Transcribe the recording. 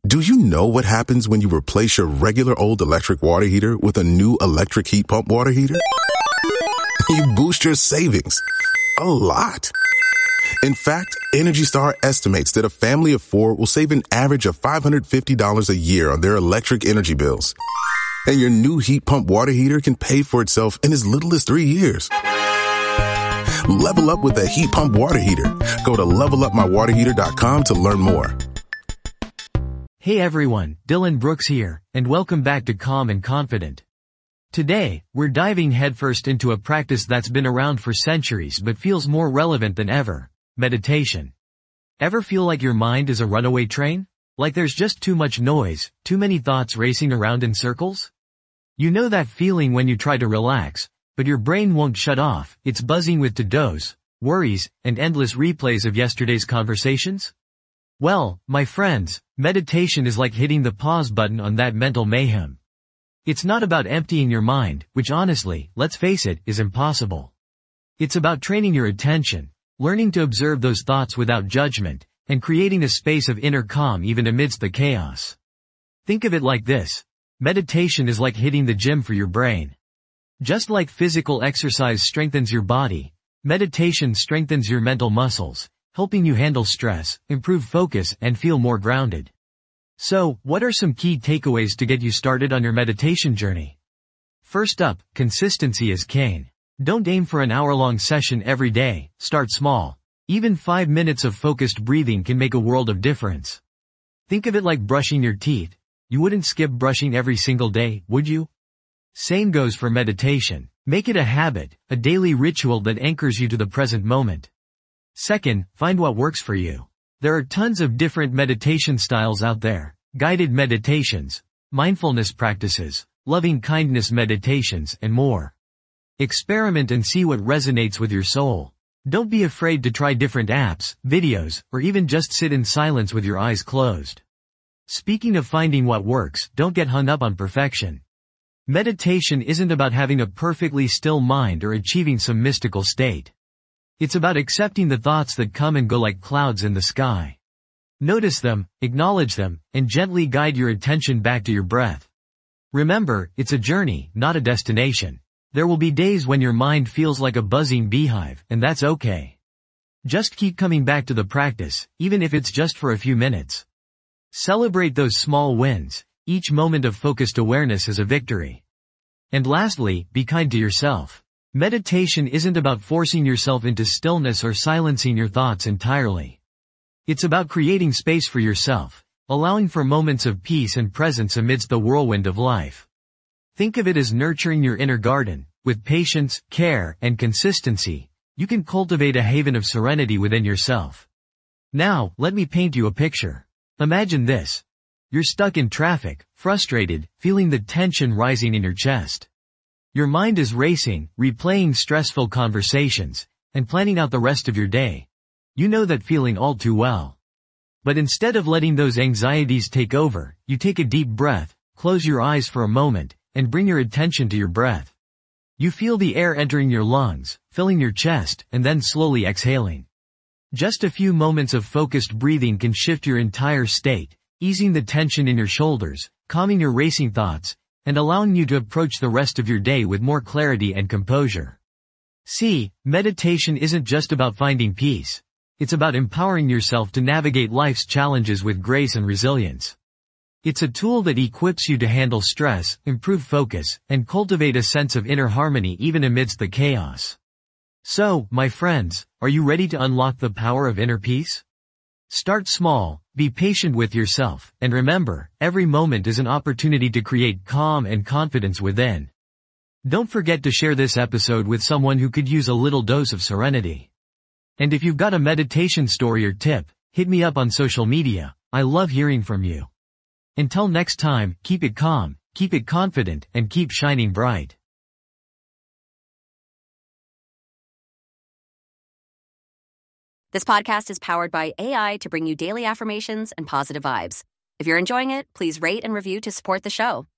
Do you know what happens when you replace your regular old electric water heater with a new electric heat pump water heater? You boost your savings a lot. In fact, Energy Star estimates that a family of 4 will save an average of $550 a year on their electric energy bills. And your new heat pump water heater can pay for itself in as little as 3 years. Level up with a heat pump water heater. Go to levelupmywaterheater.com to learn more. Hey everyone, Dylan Brooks here, and welcome back to Calm and Confident. Today, we're diving headfirst into a practice that's been around for centuries but feels more relevant than ever: meditation. Ever feel like your mind is a runaway train? Like there's just too much noise, too many thoughts racing around in circles? You know that feeling when you try to relax, but your brain won't shut off. It's buzzing with to-dos, worries, and endless replays of yesterday's conversations? Well, my friends, meditation is like hitting the pause button on that mental mayhem. It's not about emptying your mind, which honestly, let's face it, is impossible. It's about training your attention, learning to observe those thoughts without judgment, and creating a space of inner calm even amidst the chaos. Think of it like this: meditation is like hitting the gym for your brain. Just like physical exercise strengthens your body, meditation strengthens your mental muscles, helping you handle stress, improve focus, and feel more grounded. So, what are some key takeaways to get you started on your meditation journey? First up, consistency is king. Don't aim for an hour-long session every day. Start small. Even 5 minutes of focused breathing can make a world of difference. Think of it like brushing your teeth. You wouldn't skip brushing every single day, would you? Same goes for meditation. Make it a habit, a daily ritual that anchors you to the present moment. Second, find what works for you. There are tons of different meditation styles out there: guided meditations, mindfulness practices, loving-kindness meditations, and more. Experiment and see what resonates with your soul. Don't be afraid to try different apps, videos, or even just sit in silence with your eyes closed. Speaking of finding what works, don't get hung up on perfection. Meditation isn't about having a perfectly still mind or achieving some mystical state. It's about accepting the thoughts that come and go like clouds in the sky. Notice them, acknowledge them, and gently guide your attention back to your breath. Remember, it's a journey, not a destination. There will be days when your mind feels like a buzzing beehive, and that's okay. Just keep coming back to the practice, even if it's just for a few minutes. Celebrate those small wins. Each moment of focused awareness is a victory. And lastly, be kind to yourself. Meditation isn't about forcing yourself into stillness or silencing your thoughts entirely. It's about creating space for yourself, allowing for moments of peace and presence amidst the whirlwind of life. Think of it as nurturing your inner garden. With patience, care, and consistency, you can cultivate a haven of serenity within yourself. Now, let me paint you a picture. Imagine this. You're stuck in traffic, frustrated, feeling the tension rising in your chest. Your mind is racing, replaying stressful conversations, and planning out the rest of your day. You know that feeling all too well. But instead of letting those anxieties take over, you take a deep breath, close your eyes for a moment, and bring your attention to your breath. You feel the air entering your lungs, filling your chest, and then slowly exhaling. Just a few moments of focused breathing can shift your entire state, easing the tension in your shoulders, calming your racing thoughts, and allowing you to approach the rest of your day with more clarity and composure. See, meditation isn't just about finding peace. It's about empowering yourself to navigate life's challenges with grace and resilience. It's a tool that equips you to handle stress, improve focus, and cultivate a sense of inner harmony even amidst the chaos. So, my friends, are you ready to unlock the power of inner peace? Start small, be patient with yourself, and remember, every moment is an opportunity to create calm and confidence within. Don't forget to share this episode with someone who could use a little dose of serenity. And if you've got a meditation story or tip, hit me up on social media. I love hearing from you. Until next time, keep it calm, keep it confident, and keep shining bright. This podcast is powered by AI to bring you daily affirmations and positive vibes. If you're enjoying it, please rate and review to support the show.